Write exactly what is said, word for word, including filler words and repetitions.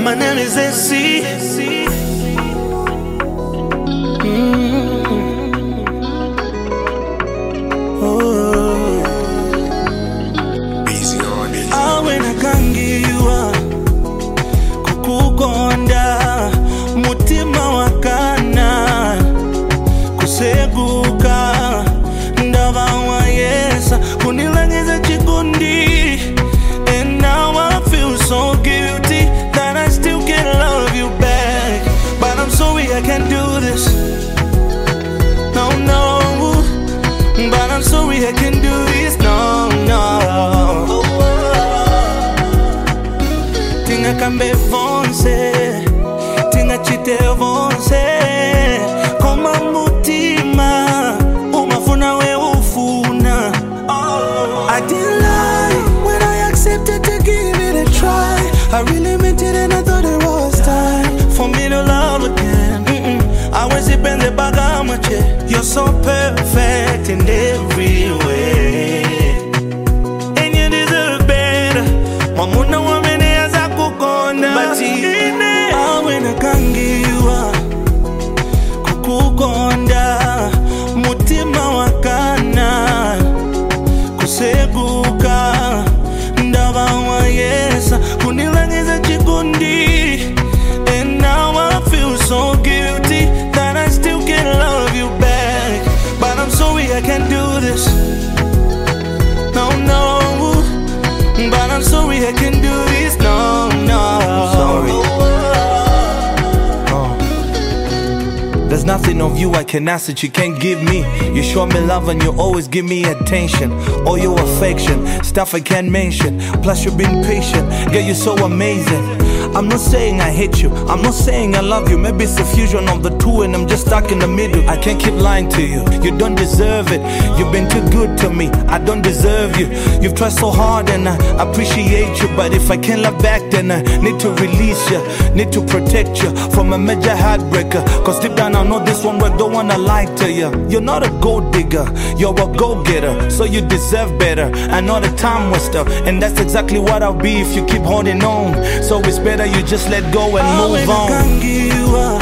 My name is S C. Mm. Oh. Easy on it. Awe nakangiwa kukugonda mutima wakana kuseguka ndava wa yesa kunilangiza chikundi. And now I feel so guilty that I still can't love you back. But I'm sorry I can't do this. No, no. But I'm sorry I can't do this. No, no. Tinga kambe vonse, tinga chite vonse. Koma mutima, umafuna we ufuna. I didn't lie when I accepted to give it a try. I really meant it and I thought it was time for me to love again. Mm-mm. I was in the bag of my chair. You're so perfect in every way, and you deserve better. Mamuna wamene aza kukona, but ine awe nakangiwa kukugonda mutima wakana kuseguka ndava wa yesa kunilangiza chikundi. And now I feel so guilty that I still can't love you back. But I'm sorry I can't do this. No, no. But I'm sorry I can't do this. No, no. Sorry. Oh. There's nothing of you I can ask that you can't give me. You show me love and you always give me attention. All your affection, stuff I can't mention. Plus you've been patient, girl, you're so amazing. I'm not saying I hate you, I'm not saying I love you. Maybe it's a fusion of the two and I'm just stuck in the middle. I can't keep lying to you, you don't deserve it. You've been too good to me, I don't deserve you. You've tried so hard and I appreciate you. But if I can't love back then I need to release you. Need to protect you from a major heartbreaker. Cause deep down I know this one work, don't wanna lie to you. You're not a gold digger, you're a go-getter. So you deserve better, I'm not a time waster. And that's exactly what I'll be if you keep holding on. So it's better you just let go and move on.